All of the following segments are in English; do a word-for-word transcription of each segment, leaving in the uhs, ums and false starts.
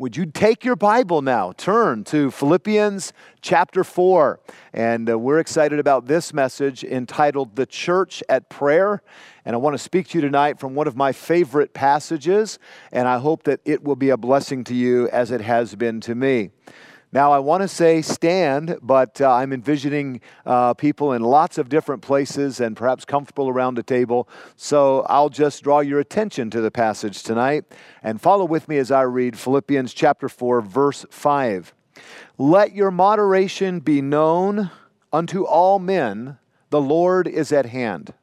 Would you take your Bible now, turn to Philippians chapter four, and uh, we're excited about this message entitled The Church at Prayer, and I want to speak to you tonight from one of my favorite passages, and I hope that it will be a blessing to you as it has been to me. Now, I want to say stand, but uh, I'm envisioning uh, people in lots of different places and perhaps comfortable around a table. So I'll just draw your attention to the passage tonight and follow with me as I read Philippians chapter four, verse five. Let your moderation be known unto all men, the Lord is at hand.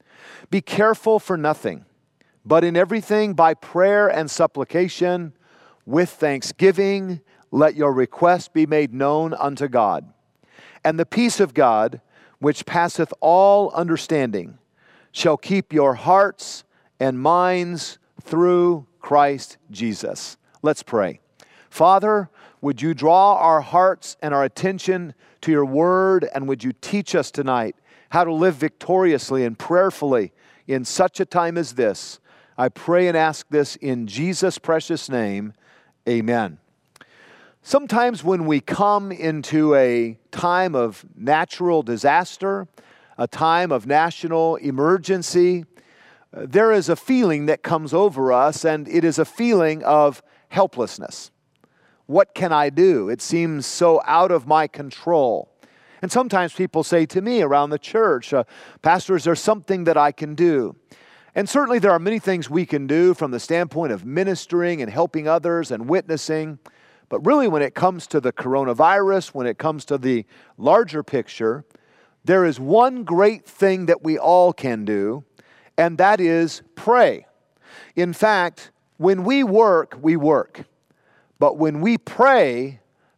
Be careful for nothing, but in everything by prayer and supplication, with thanksgiving, let your requests be made known unto God. And the peace of God, which passeth all understanding, shall keep your hearts and minds through Christ Jesus. Let's pray. Father, would you draw our hearts and our attention to your word, and would you teach us tonight how to live victoriously and prayerfully in such a time as this? I pray and ask this in Jesus' precious name. Amen. Sometimes when we come into a time of natural disaster, a time of national emergency, there is a feeling that comes over us, and it is a feeling of helplessness. What can I do? It seems so out of my control. And sometimes people say to me around the church, uh, Pastor, is there something that I can do? And certainly there are many things we can do from the standpoint of ministering and helping others and witnessing. But really, when it comes to the coronavirus, when it comes to the larger picture, there is one great thing that we all can do, and that is pray. In fact, when we work, we work. But when we pray,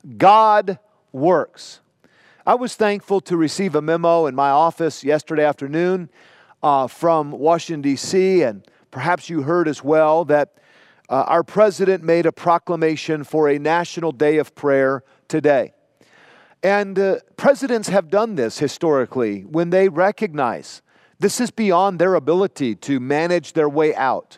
God works. I was thankful to receive a memo in my office yesterday afternoon uh, from Washington, D C, and perhaps you heard as well that Uh, our president made a proclamation for a national day of prayer today. And uh, presidents have done this historically when they recognize this is beyond their ability to manage their way out,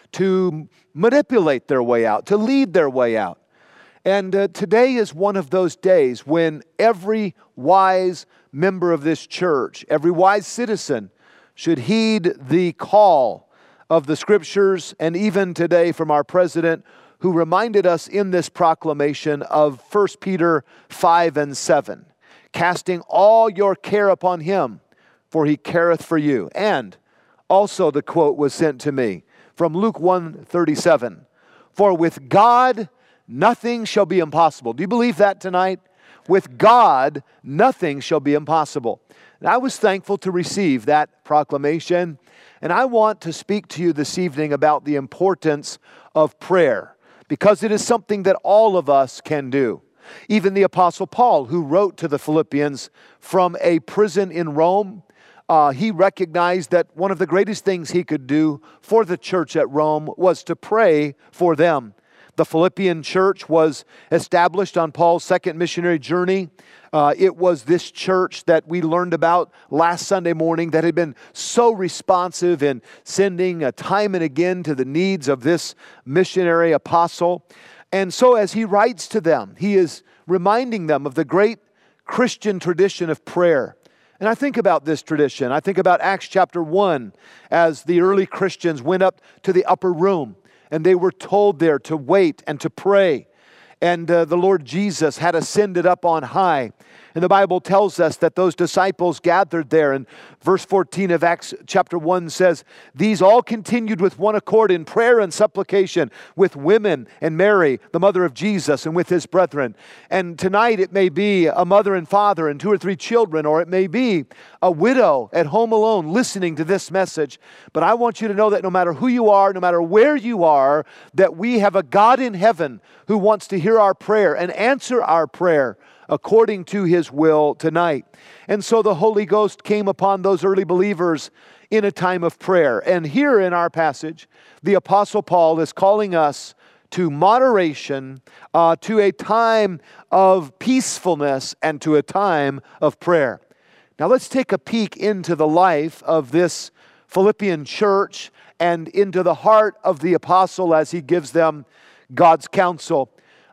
to manipulate their way out, to lead their way out. And uh, today is one of those days when every wise member of this church, every wise citizen should heed the call of the Scriptures, and even today from our president, who reminded us in this proclamation of First Peter five and seven, casting all your care upon him, for he careth for you. And also the quote was sent to me from Luke one thirty-seven, for with God nothing shall be impossible. Do you believe that tonight? With God nothing shall be impossible. And I was thankful to receive that proclamation. And I want to speak to you this evening about the importance of prayer, because it is something that all of us can do. Even the Apostle Paul, who wrote to the Philippians from a prison in Rome, uh, he recognized that one of the greatest things he could do for the church at Rome was to pray for them. The Philippian church was established on Paul's second missionary journey. Uh, it was this church that we learned about last Sunday morning that had been so responsive in sending uh, time and again to the needs of this missionary apostle. And so as he writes to them, he is reminding them of the great Christian tradition of prayer. And I think about this tradition. I think about Acts chapter one, as the early Christians went up to the upper room, and they were told there to wait and to pray. And uh, the Lord Jesus had ascended up on high. And the Bible tells us that those disciples gathered there. And verse fourteen of Acts chapter one says, these all continued with one accord in prayer and supplication with women and Mary, the mother of Jesus, and with his brethren. And tonight it may be a mother and father and two or three children, or it may be a widow at home alone listening to this message. But I want you to know that no matter who you are, no matter where you are, that we have a God in heaven who wants to hear our prayer and answer our prayer according to his will tonight. And so the Holy Ghost came upon those early believers in a time of prayer. And here in our passage, the Apostle Paul is calling us to moderation, uh, to a time of peacefulness, and to a time of prayer. Now let's take a peek into the life of this Philippian church and into the heart of the apostle as he gives them God's counsel.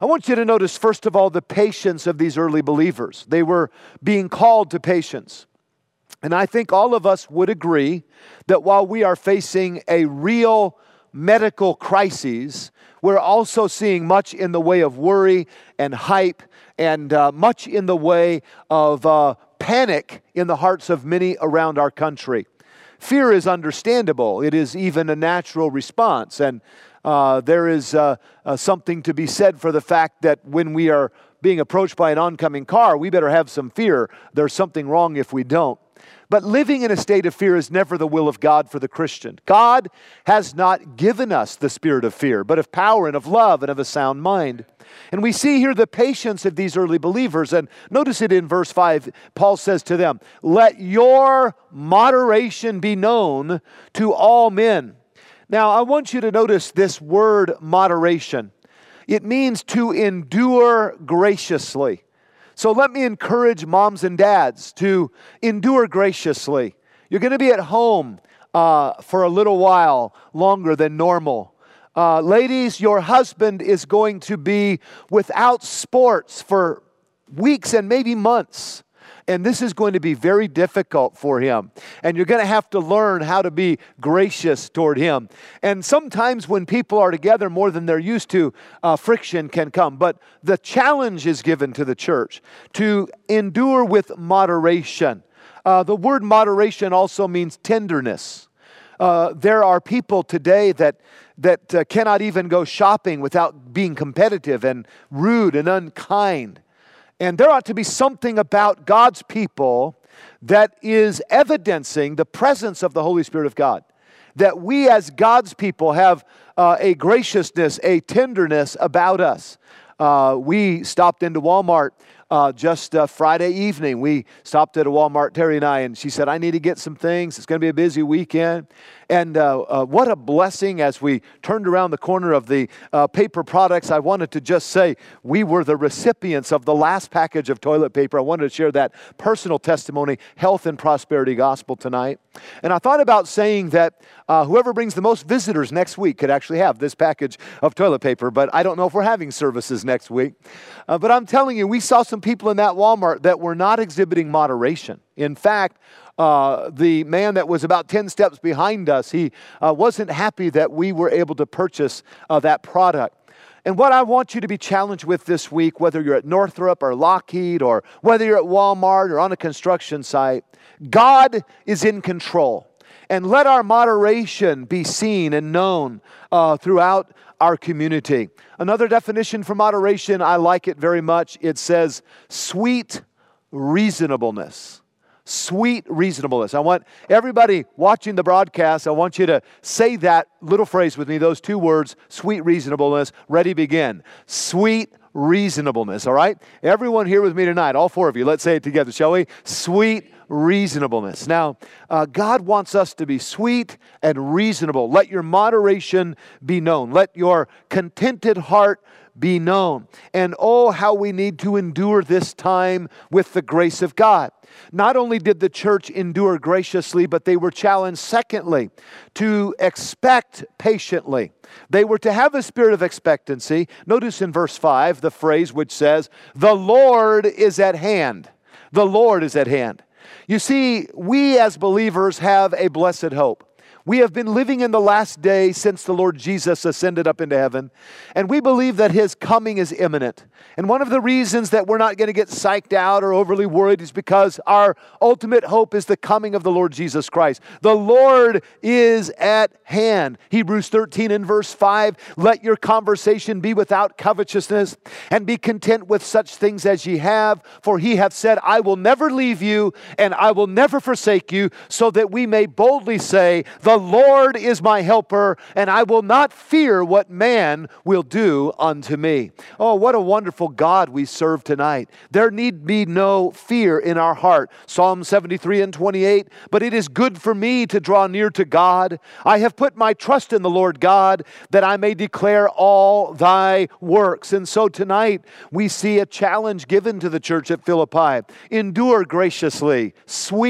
I want you to notice, first of all, the patience of these early believers. They were being called to patience. And I think all of us would agree that while we are facing a real medical crisis, we're also seeing much in the way of worry and hype and uh, much in the way of uh, panic in the hearts of many around our country. Fear is understandable. It is even a natural response. And uh, there is uh, uh, something to be said for the fact that when we are being approached by an oncoming car, we better have some fear. There's something wrong if we don't. But living in a state of fear is never the will of God for the Christian. God has not given us the spirit of fear, but of power and of love and of a sound mind. And we see here the patience of these early believers. And notice it in verse five. Paul says to them, "Let your moderation be known to all men." Now, I want you to notice this word moderation. It means to endure graciously. So let me encourage moms and dads to endure graciously. You're going to be at home uh, for a little while longer than normal. Uh, ladies, your husband is going to be without sports for weeks and maybe months. And this is going to be very difficult for him. And you're going to have to learn how to be gracious toward him. And sometimes when people are together more than they're used to, uh, friction can come. But the challenge is given to the church to endure with moderation. Uh, the word moderation also means tenderness. Uh, there are people today that that uh, cannot even go shopping without being competitive and rude and unkind. And there ought to be something about God's people that is evidencing the presence of the Holy Spirit of God. That we as God's people have uh, a graciousness, a tenderness about us. Uh, we stopped into Walmart uh, just uh, Friday evening. We stopped at a Walmart, Terry and I, and she said, "I need to get some things. It's going to be a busy weekend." And uh, uh, what a blessing as we turned around the corner of the uh, paper products. I wanted to just say we were the recipients of the last package of toilet paper. I wanted to share that personal testimony, health and prosperity gospel tonight. And I thought about saying that uh, whoever brings the most visitors next week could actually have this package of toilet paper, but I don't know if we're having services next week. Uh, but I'm telling you, we saw some people in that Walmart that were not exhibiting moderation. In fact, Uh, the man that was about ten steps behind us, he uh, wasn't happy that we were able to purchase uh, that product. And what I want you to be challenged with this week, whether you're at Northrop or Lockheed or whether you're at Walmart or on a construction site, God is in control. And let our moderation be seen and known uh, throughout our community. Another definition for moderation, I like it very much. It says sweet reasonableness. Sweet reasonableness. I want everybody watching the broadcast, I want you to say that little phrase with me, those two words, sweet reasonableness. Ready, begin. Sweet reasonableness, all right? Everyone here with me tonight, all four of you, let's say it together, shall we? Sweet reasonableness. Now, uh, God wants us to be sweet and reasonable. Let your moderation be known. Let your contented heart be known. And oh, how we need to endure this time with the grace of God. Not only did the church endure graciously, but they were challenged, secondly, to expect patiently. They were to have a spirit of expectancy. Notice in verse five the phrase which says, "The Lord is at hand." The Lord is at hand. You see, we as believers have a blessed hope. We have been living in the last day since the Lord Jesus ascended up into heaven, and we believe that His coming is imminent. And one of the reasons that we're not going to get psyched out or overly worried is because our ultimate hope is the coming of the Lord Jesus Christ. The Lord is at hand. Hebrews thirteen and verse five, "Let your conversation be without covetousness, and be content with such things as ye have. For He hath said, I will never leave you, and I will never forsake you, so that we may boldly say, The Lord is my helper, and I will not fear what man will do unto me." Oh, what a wonderful God we serve tonight. There need be no fear in our heart. Psalm seventy-three and twenty-eight, "But it is good for me to draw near to God. I have put my trust in the Lord God, that I may declare all thy works." And so tonight we see a challenge given to the church at Philippi. Endure graciously, sweet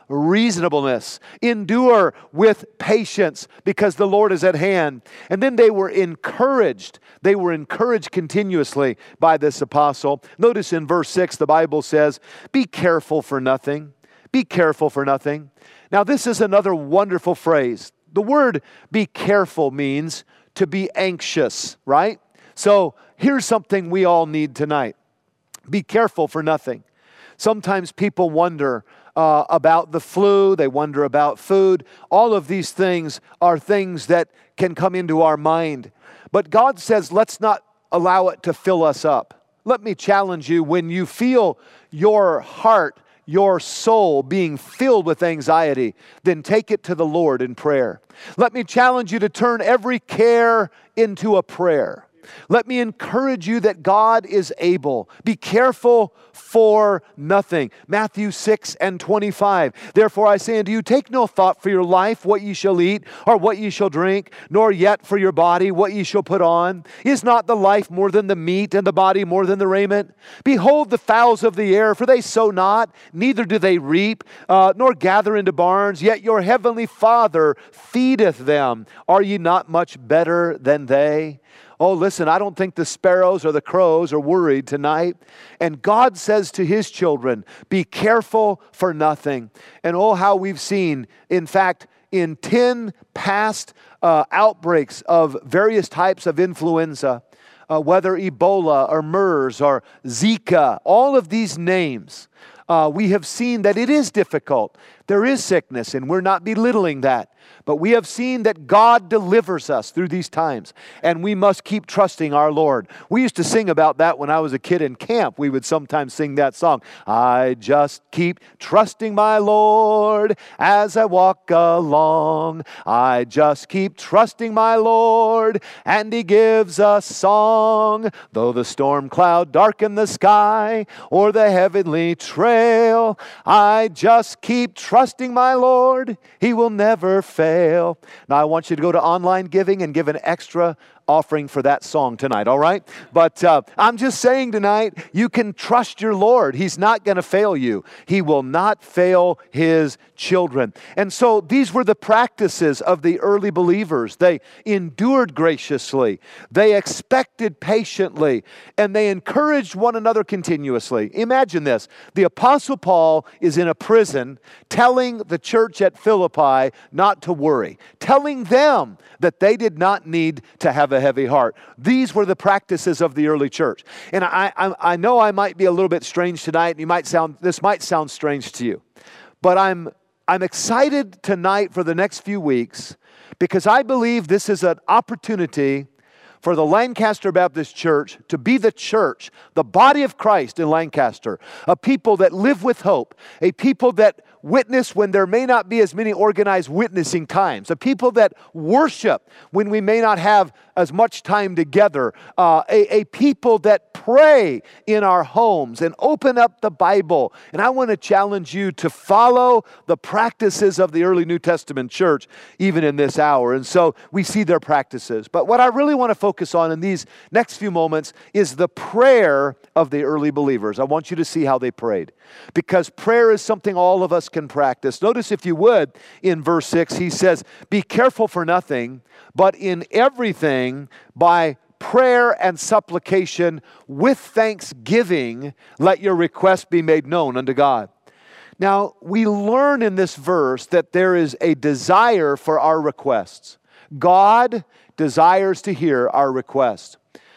reasonableness. Endure with patience because the Lord is at hand. And then they were encouraged. They were encouraged continuously by this apostle. Notice in verse six, the Bible says, be careful for nothing. Be careful for nothing. Now, this is another wonderful phrase. The word be careful means to be anxious, right? So here's something we all need tonight. Be careful for nothing. Sometimes people wonder uh, about the flu. They wonder about food. All of these things are things that can come into our mind. But God says, let's not allow it to fill us up. Let me challenge you, when you feel your heart, your soul being filled with anxiety, then take it to the Lord in prayer. Let me challenge you to turn every care into a prayer. Let me encourage you that God is able. Be careful for nothing. Matthew six and twenty-five. Therefore I say unto you, take no thought for your life, what ye shall eat, or what ye shall drink, nor yet for your body, what ye shall put on. Is not the life more than the meat, and the body more than the raiment? Behold the fowls of the air, for they sow not, neither do they reap, uh, nor gather into barns, yet your heavenly Father feedeth them. Are ye not much better than they? Oh, listen, I don't think the sparrows or the crows are worried tonight. And God says to His children, be careful for nothing. And oh, how we've seen, in fact, in ten past uh, outbreaks of various types of influenza, uh, whether Ebola or MERS or Zika, all of these names, uh, we have seen that it is difficult. There is sickness, and we're not belittling that. But we have seen that God delivers us through these times, and we must keep trusting our Lord. We used to sing about that when I was a kid in camp. We would sometimes sing that song. I just keep trusting my Lord as I walk along. I just keep trusting my Lord, and He gives a song. Though the storm cloud darken the sky or the heavenly trail, I just keep trusting my Lord. He will never fail. Now, I want you to go to online giving and give an extra offering for that song tonight, all right? But uh, I'm just saying tonight, you can trust your Lord. He's not going to fail you. He will not fail His children. And so these were the practices of the early believers. They endured graciously. They expected patiently. And they encouraged one another continuously. Imagine this. The Apostle Paul is in a prison telling the church at Philippi not to worry, telling them that they did not need to have a heavy heart. These were the practices of the early church. And I, I, I know I might be a little bit strange tonight, and you might sound, this might sound strange to you. But I'm, I'm excited tonight for the next few weeks because I believe this is an opportunity for the Lancaster Baptist Church to be the church, the body of Christ in Lancaster, a people that live with hope, a people that witness when there may not be as many organized witnessing times, a people that worship when we may not have as much time together, uh, a, a people that pray in our homes and open up the Bible. And I want to challenge you to follow the practices of the early New Testament church even in this hour. And so we see their practices. But what I really want to focus on in these next few moments is the prayer of the early believers. I want you to see how they prayed, because prayer is something all of us can practice. Notice, if you would, in verse six, he says, be careful for nothing, but in everything by prayer and supplication with thanksgiving, let your requests be made known unto God. Now, we learn in this verse that there is a desire for our requests. God desires to hear our requests.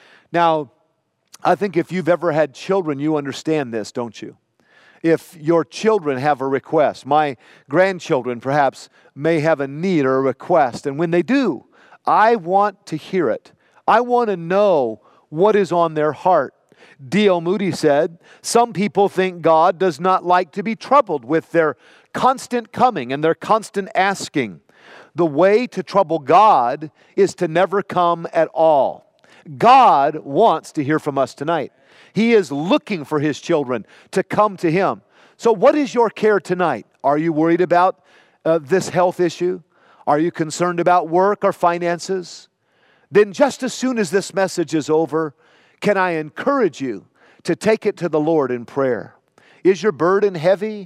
Now, I think if you've ever had children, you understand this, don't you? If your children have a request, my grandchildren perhaps may have a need or a request, and when they do, I want to hear it. I want to know what is on their heart. D L Moody said, some people think God does not like to be troubled with their constant coming and their constant asking. The way to trouble God is to never come at all. God wants to hear from us tonight. He is looking for His children to come to Him. So what is your care tonight? Are you worried about uh, this health issue? Are you concerned about work or finances? Then just as soon as this message is over, can I encourage you to take it to the Lord in prayer? Is your burden heavy?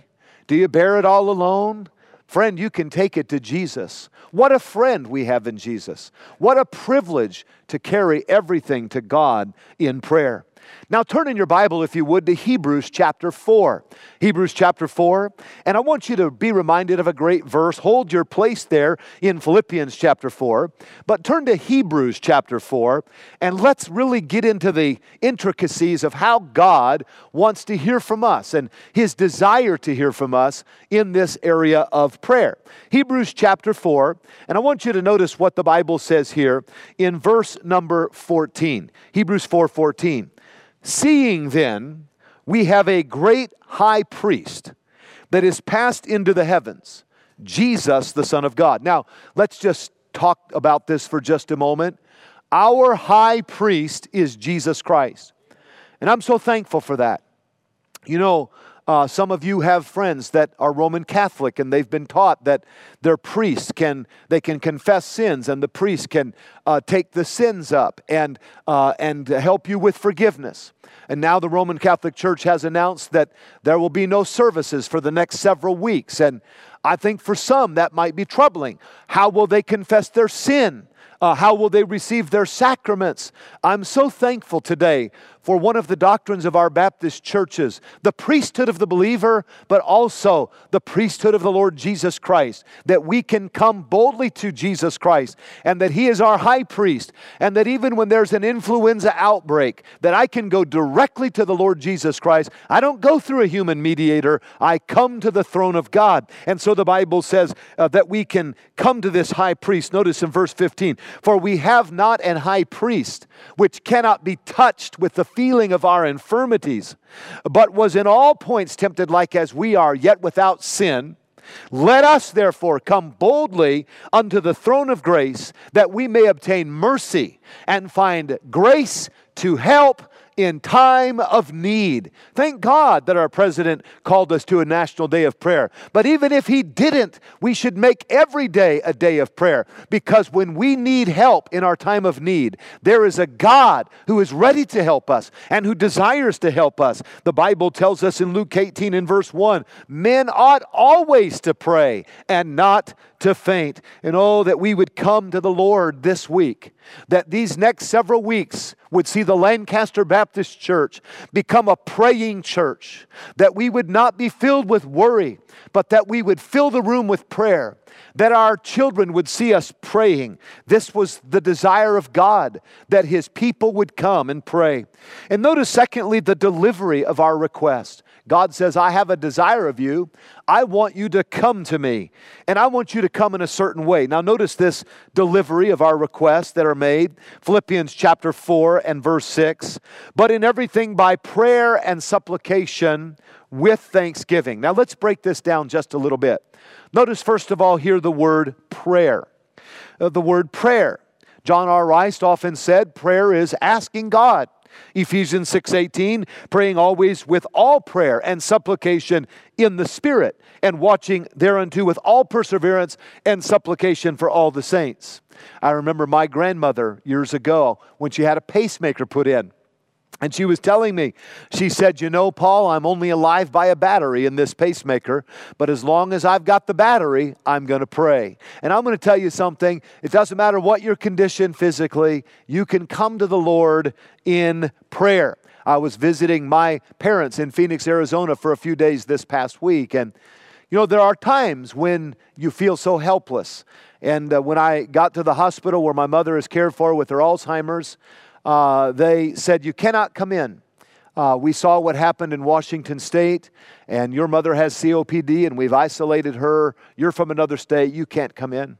Do you bear it all alone? Friend, you can take it to Jesus. What a friend we have in Jesus. What a privilege to carry everything to God in prayer. Now turn in your Bible, if you would, to Hebrews chapter four. Hebrews chapter four. And I want you to be reminded of a great verse. Hold your place there in Philippians chapter four. But turn to Hebrews chapter four, and let's really get into the intricacies of how God wants to hear from us and His desire to hear from us in this area of prayer. Hebrews chapter four, and I want you to notice what the Bible says here in verse number fourteen. Hebrews four fourteen. Seeing then, we have a great high priest that is passed into the heavens, Jesus, the Son of God. Now, let's just talk about this for just a moment. Our high priest is Jesus Christ. And I'm so thankful for that. You know, Uh, some of you have friends that are Roman Catholic, and they've been taught that their priest can, they can confess sins, and the priest can uh, take the sins up and, uh, and help you with forgiveness. And now the Roman Catholic Church has announced that there will be no services for the next several weeks. And I think for some that might be troubling. How will they confess their sin? Uh, how will they receive their sacraments? I'm so thankful today for one of the doctrines of our Baptist churches, the priesthood of the believer, but also the priesthood of the Lord Jesus Christ, that we can come boldly to Jesus Christ, and that He is our high priest, and that even when there's an influenza outbreak, that I can go directly to the Lord Jesus Christ. I don't go through a human mediator. I come to the throne of God. And so the Bible says uh, that we can come to this high priest. Notice in verse fifteen, for we have not an high priest which cannot be touched with the feeling of our infirmities, but was in all points tempted like as we are, yet without sin. Let us therefore come boldly unto the throne of grace, that we may obtain mercy and find grace to help in time of need. Thank God that our president called us to a national day of prayer. But even if he didn't, we should make every day a day of prayer, because when we need help in our time of need, there is a God who is ready to help us and who desires to help us. The Bible tells us in Luke eighteen in verse one, men ought always to pray and not to faint. And oh, that we would come to the Lord this week, that these next several weeks would see the Lancaster Baptist Church become a praying church, that we would not be filled with worry, but that we would fill the room with prayer, that our children would see us praying. This was the desire of God, that His people would come and pray. And notice, secondly, the delivery of our request. God says, I have a desire of you. I want you to come to me, and I want you to come in a certain way. Now notice this delivery of our requests that are made. Philippians chapter four and verse six. But in everything by prayer and supplication with thanksgiving. Now let's break this down just a little bit. Notice first of all here the word prayer. Uh, the word prayer. John R. Rice often said prayer is asking God. Ephesians six eighteen, praying always with all prayer and supplication in the Spirit, and watching thereunto with all perseverance and supplication for all the saints. I remember my grandmother years ago when she had a pacemaker put in. And she was telling me, she said, you know, Paul, I'm only alive by a battery in this pacemaker, but as long as I've got the battery, I'm going to pray. And I'm going to tell you something. It doesn't matter what your condition physically, you can come to the Lord in prayer. I was visiting my parents in Phoenix, Arizona for a few days this past week. And, you know, there are times when you feel so helpless. And uh, when I got to the hospital where my mother is cared for with her Alzheimer's, Uh, they said, you cannot come in. Uh, we saw what happened in Washington State, and your mother has C O P D, and we've isolated her. You're from another state. You can't come in.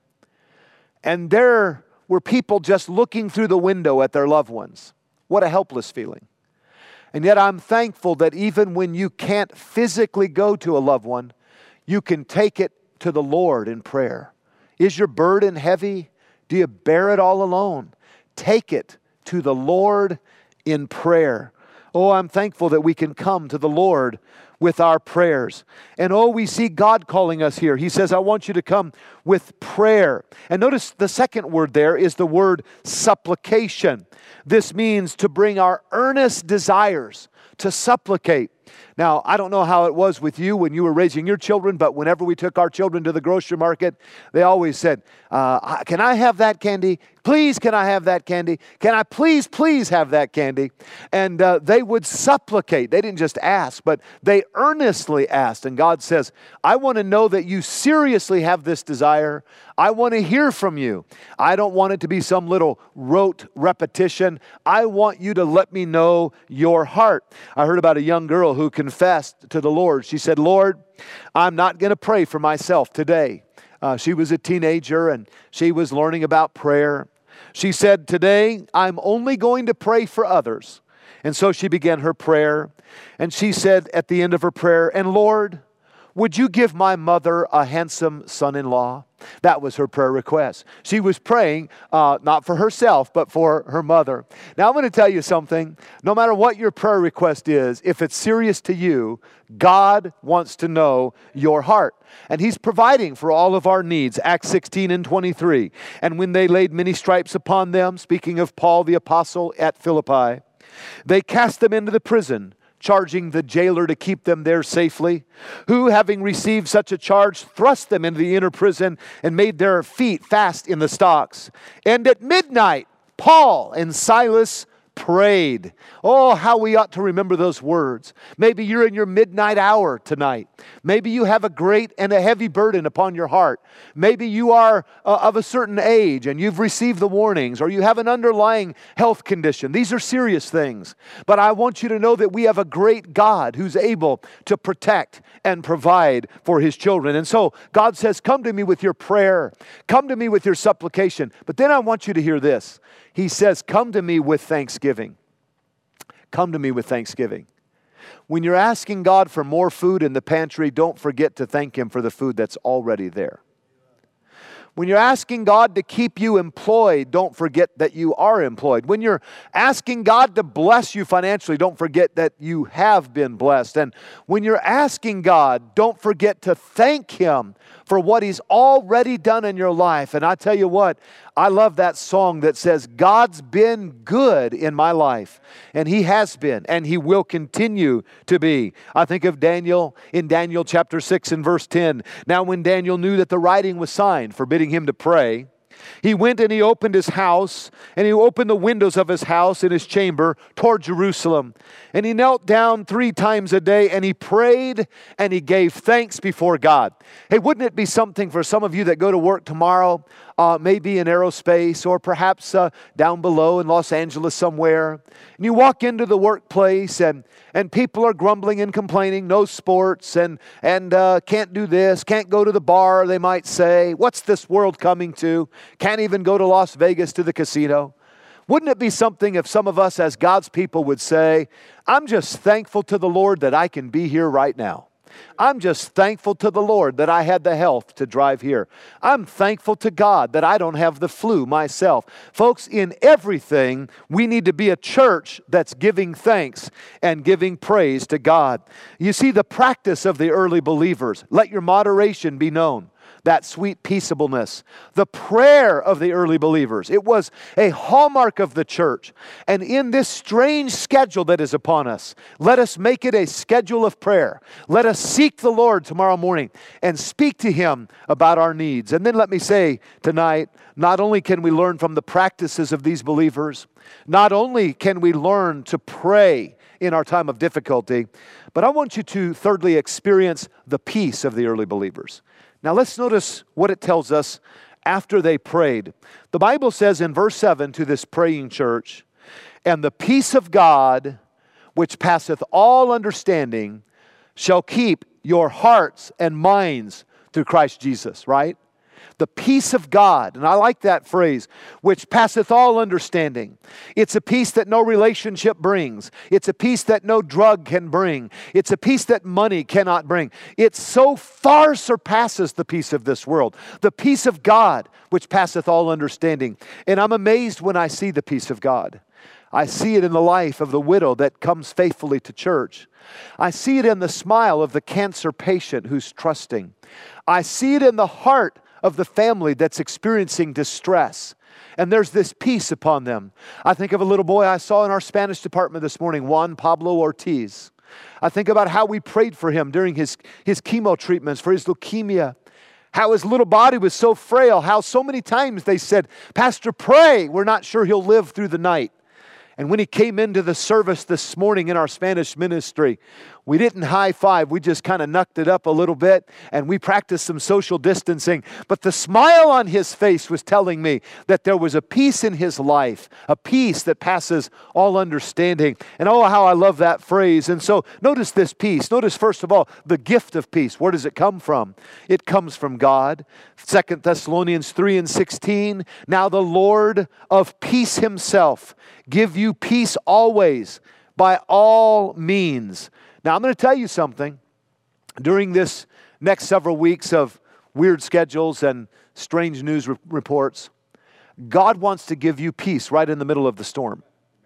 And there were people just looking through the window at their loved ones. What a helpless feeling. And yet I'm thankful that even when you can't physically go to a loved one, you can take it to the Lord in prayer. Is your burden heavy? Do you bear it all alone? Take it to the Lord in prayer. Oh, I'm thankful that we can come to the Lord with our prayers. And oh, we see God calling us here. He says, I want you to come with prayer. And notice the second word there is the word supplication. This means to bring our earnest desires, to supplicate. Now, I don't know how it was with you when you were raising your children, but whenever we took our children to the grocery market, they always said, uh, can I have that candy? Please, can I have that candy? Can I please, please have that candy? And uh, they would supplicate. They didn't just ask, but they earnestly asked. And God says, I want to know that you seriously have this desire. I want to hear from you. I don't want it to be some little rote repetition. I want you to let me know your heart. I heard about a young girl who confessed to the Lord. She said, Lord, I'm not going to pray for myself today. Uh, she was a teenager and she was learning about prayer. She said, today I'm only going to pray for others. And so she began her prayer. And she said at the end of her prayer, and Lord, would you give my mother a handsome son-in-law? That was her prayer request. She was praying uh, not for herself, but for her mother. Now I'm going to tell you something. No matter what your prayer request is, if it's serious to you, God wants to know your heart. And He's providing for all of our needs. Acts sixteen and twenty-three. And when they laid many stripes upon them, speaking of Paul the apostle at Philippi, they cast them into the prison, charging the jailer to keep them there safely, who, having received such a charge, thrust them into the inner prison and made their feet fast in the stocks. And at midnight, Paul and Silas prayed. Oh, how we ought to remember those words. Maybe you're in your midnight hour tonight. Maybe you have a great and a heavy burden upon your heart. Maybe you are uh, of a certain age and you've received the warnings, or you have an underlying health condition. These are serious things. But I want you to know that we have a great God who's able to protect and provide for His children. And so God says, come to me with your prayer. Come to me with your supplication. But then I want you to hear this. He says, come to me with thanksgiving. Come to me with thanksgiving. When you're asking God for more food in the pantry, don't forget to thank Him for the food that's already there. When you're asking God to keep you employed, don't forget that you are employed. When you're asking God to bless you financially, don't forget that you have been blessed. And when you're asking God, don't forget to thank Him for what He's already done in your life. And I tell you what, I love that song that says, God's been good in my life. And He has been, and He will continue to be. I think of Daniel in Daniel chapter six and verse ten. Now when Daniel knew that the writing was signed, forbidding him to pray, he went and he opened his house, and he opened the windows of his house in his chamber toward Jerusalem. And he knelt down three times a day, and he prayed, and he gave thanks before God. Hey, wouldn't it be something for some of you that go to work tomorrow, uh, maybe in aerospace, or perhaps uh, down below in Los Angeles somewhere, and you walk into the workplace, and, and people are grumbling and complaining, no sports, and, and uh, can't do this, can't go to the bar, they might say. What's this world coming to? Can't even go to Las Vegas to the casino. Wouldn't it be something if some of us as God's people would say, I'm just thankful to the Lord that I can be here right now. I'm just thankful to the Lord that I had the health to drive here. I'm thankful to God that I don't have the flu myself. Folks, in everything, we need to be a church that's giving thanks and giving praise to God. You see, the practice of the early believers, let your moderation be known. That sweet peaceableness. The prayer of the early believers. It was a hallmark of the church. And in this strange schedule that is upon us, let us make it a schedule of prayer. Let us seek the Lord tomorrow morning and speak to Him about our needs. And then let me say tonight, not only can we learn from the practices of these believers, not only can we learn to pray in our time of difficulty, but I want you to thirdly experience the peace of the early believers. Now let's notice what it tells us after they prayed. The Bible says in verse seven to this praying church, and the peace of God, which passeth all understanding, shall keep your hearts and minds through Christ Jesus, right? The peace of God, and I like that phrase, which passeth all understanding. It's a peace that no relationship brings. It's a peace that no drug can bring. It's a peace that money cannot bring. It so far surpasses the peace of this world. The peace of God, which passeth all understanding. And I'm amazed when I see the peace of God. I see it in the life of the widow that comes faithfully to church. I see it in the smile of the cancer patient who's trusting. I see it in the heart of the family that's experiencing distress. And there's this peace upon them. I think of a little boy I saw in our Spanish department this morning, Juan Pablo Ortiz. I think about how we prayed for him during his, his chemo treatments for his leukemia. How his little body was so frail. How so many times they said, Pastor, pray. We're not sure he'll live through the night. And when he came into the service this morning in our Spanish ministry, we didn't high five. We just kind of knucked it up a little bit and we practiced some social distancing. But the smile on his face was telling me that there was a peace in his life, a peace that passes all understanding. And oh, how I love that phrase. And so notice this peace. Notice, first of all, the gift of peace. Where does it come from? It comes from God. Second Thessalonians three and sixteen. Now the Lord of peace himself give you peace always by all means. Now, I'm going to tell you something. During this next several weeks of weird schedules and strange news re- reports, God wants to give you peace right in the middle of the storm.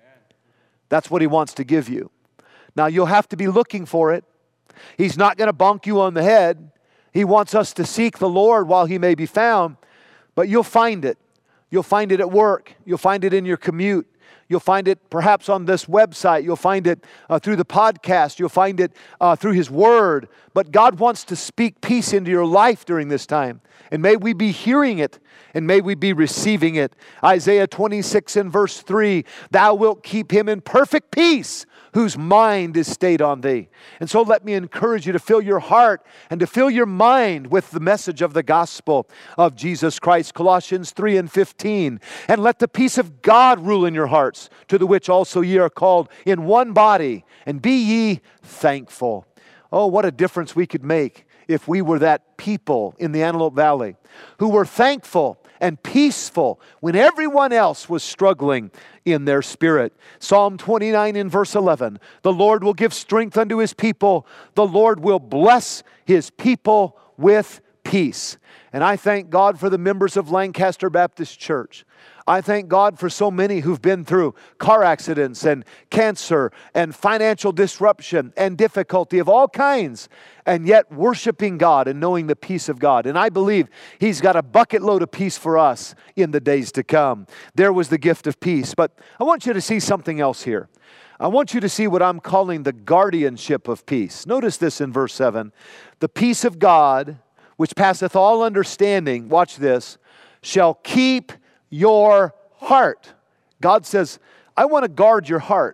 That's what he wants to give you. Now, you'll have to be looking for it. He's not going to bonk you on the head. He wants us to seek the Lord while he may be found, but you'll find it. You'll find it at work. You'll find it in your commute. You'll find it perhaps on this website. You'll find it uh, through the podcast. You'll find it uh, through his word. But God wants to speak peace into your life during this time. And may we be hearing it, and may we be receiving it. Isaiah twenty-six and verse three, thou wilt keep him in perfect peace, whose mind is stayed on thee. And so let me encourage you to fill your heart and to fill your mind with the message of the gospel of Jesus Christ. Colossians three and fifteen. And let the peace of God rule in your hearts, to the which also ye are called in one body, and be ye thankful. Oh, what a difference we could make if we were that people in the Antelope Valley who were thankful and peaceful when everyone else was struggling in their spirit. Psalm twenty-nine in verse eleven, the Lord will give strength unto his people. The Lord will bless his people with peace. And I thank God for the members of Lancaster Baptist Church. I thank God for so many who've been through car accidents and cancer and financial disruption and difficulty of all kinds, and yet worshiping God and knowing the peace of God. And I believe he's got a bucket load of peace for us in the days to come. There was the gift of peace. But I want you to see something else here. I want you to see what I'm calling the guardianship of peace. Notice this in verse seven. The peace of God, which passeth all understanding, watch this, shall keep your heart. God says, I want to guard your heart.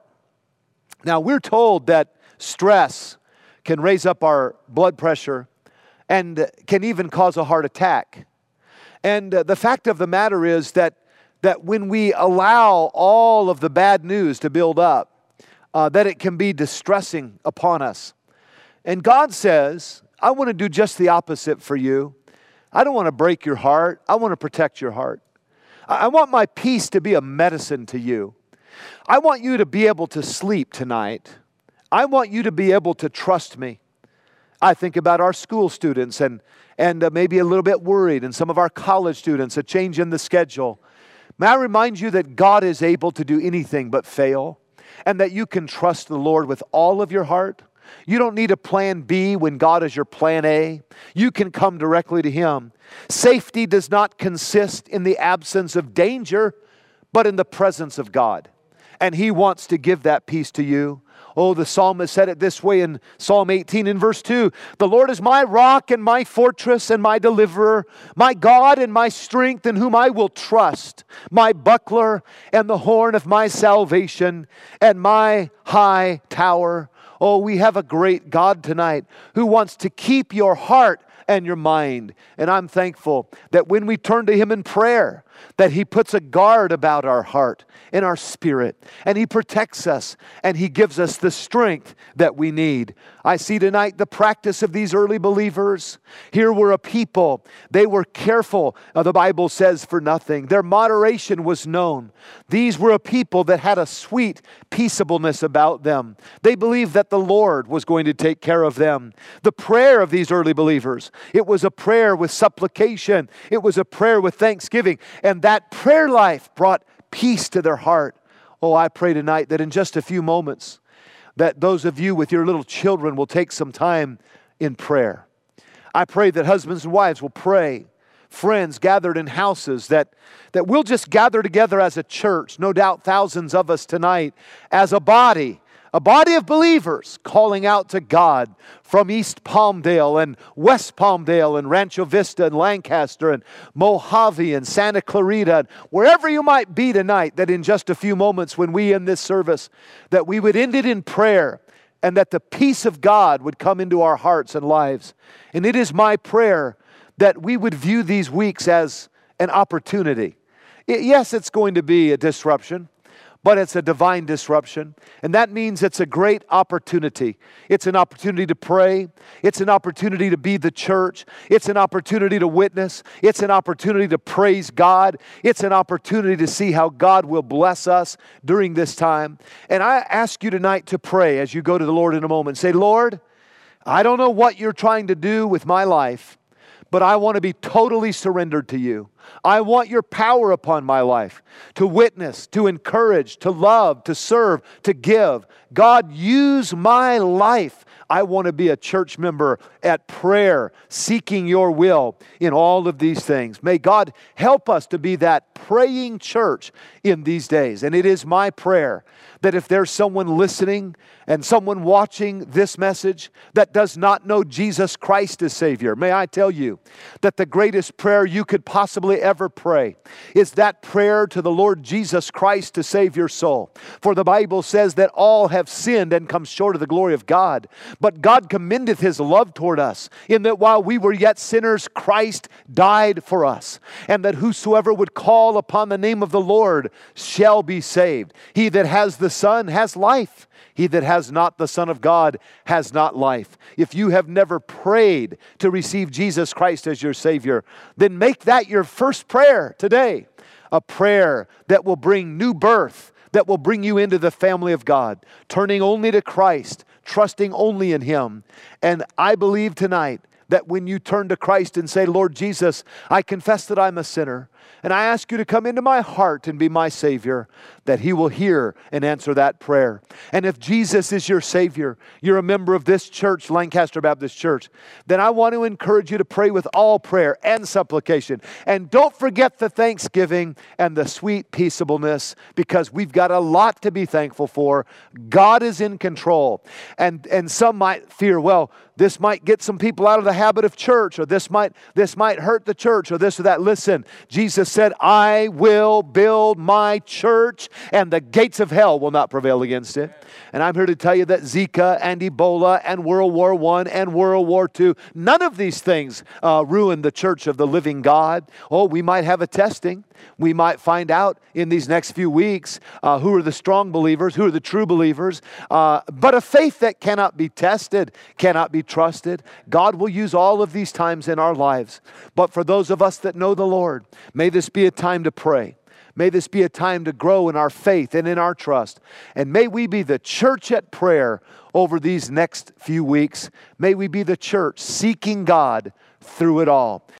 Now, we're told that stress can raise up our blood pressure and can even cause a heart attack. And uh, the fact of the matter is that, that when we allow all of the bad news to build up, uh, that it can be distressing upon us. And God says, I want to do just the opposite for you. I don't want to break your heart. I want to protect your heart. I want my peace to be a medicine to you. I want you to be able to sleep tonight. I want you to be able to trust me. I think about our school students and, and uh, maybe a little bit worried, and some of our college students, a change in the schedule. May I remind you that God is able to do anything but fail, and that you can trust the Lord with all of your heart. You don't need a plan B when God is your plan A. You can come directly to him. Safety does not consist in the absence of danger, but in the presence of God. And he wants to give that peace to you. Oh, the psalmist said it this way in Psalm eighteen in verse two. The Lord is my rock and my fortress and my deliverer, my God and my strength in whom I will trust, my buckler and the horn of my salvation and my high tower. Oh, we have a great God tonight who wants to keep your heart and your mind. And I'm thankful that when we turn to him in prayer, that he puts a guard about our heart and our spirit, and he protects us, and he gives us the strength that we need. I see tonight the practice of these early believers. Here were a people. They were careful, uh, the Bible says, for nothing. Their moderation was known. These were a people that had a sweet peaceableness about them. They believed that the Lord was going to take care of them. The prayer of these early believers, it was a prayer with supplication. It was a prayer with thanksgiving. And that prayer life brought peace to their heart. Oh, I pray tonight that in just a few moments, that those of you with your little children will take some time in prayer. I pray that husbands and wives will pray. Friends gathered in houses, that, that we'll just gather together as a church. No doubt thousands of us tonight as a body A body of believers calling out to God from East Palmdale and West Palmdale and Rancho Vista and Lancaster and Mojave and Santa Clarita, and wherever you might be tonight, that in just a few moments when we end this service, that we would end it in prayer and that the peace of God would come into our hearts and lives. And it is my prayer that we would view these weeks as an opportunity. I- yes, it's going to be a disruption, but it's a divine disruption. And that means it's a great opportunity. It's an opportunity to pray. It's an opportunity to be the church. It's an opportunity to witness. It's an opportunity to praise God. It's an opportunity to see how God will bless us during this time. And I ask you tonight to pray as you go to the Lord in a moment. Say, Lord, I don't know what you're trying to do with my life, but I want to be totally surrendered to you. I want your power upon my life to witness, to encourage, to love, to serve, to give. God, use my life. I want to be a church member at prayer, seeking your will in all of these things. May God help us to be that praying church in these days. And it is my prayer that if there's someone listening and someone watching this message that does not know Jesus Christ as Savior, may I tell you that the greatest prayer you could possibly ever pray is that prayer to the Lord Jesus Christ to save your soul. For the Bible says that all have sinned and come short of the glory of God. But God commendeth His love toward us, in that while we were yet sinners, Christ died for us. And that whosoever would call upon the name of the Lord shall be saved. He that has the Son has life. He that has not the Son of God has not life. If you have never prayed to receive Jesus Christ as your Savior, then make that your first prayer today. A prayer that will bring new birth, that will bring you into the family of God, turning only to Christ, trusting only in Him. And I believe tonight that when you turn to Christ and say, Lord Jesus, I confess that I'm a sinner, and I ask you to come into my heart and be my Savior, that He will hear and answer that prayer. And if Jesus is your Savior, you're a member of this church, Lancaster Baptist Church, then I want to encourage you to pray with all prayer and supplication. And don't forget the thanksgiving and the sweet peaceableness, because we've got a lot to be thankful for. God is in control. And, and some might fear, well, this might get some people out of the habit of church, or this might, this might hurt the church, or this or that. Listen, Jesus said, I will build my church, and the gates of hell will not prevail against it. And I'm here to tell you that Zika and Ebola and World War One and World War Two, none of these things uh, ruined the church of the living God. Oh, we might have a testing. We might find out in these next few weeks uh, who are the strong believers, who are the true believers. Uh, but a faith that cannot be tested, cannot be trusted. God will use all of these times in our lives. But for those of us that know the Lord, may this be a time to pray. May this be a time to grow in our faith and in our trust. And may we be the church at prayer over these next few weeks. May we be the church seeking God through it all.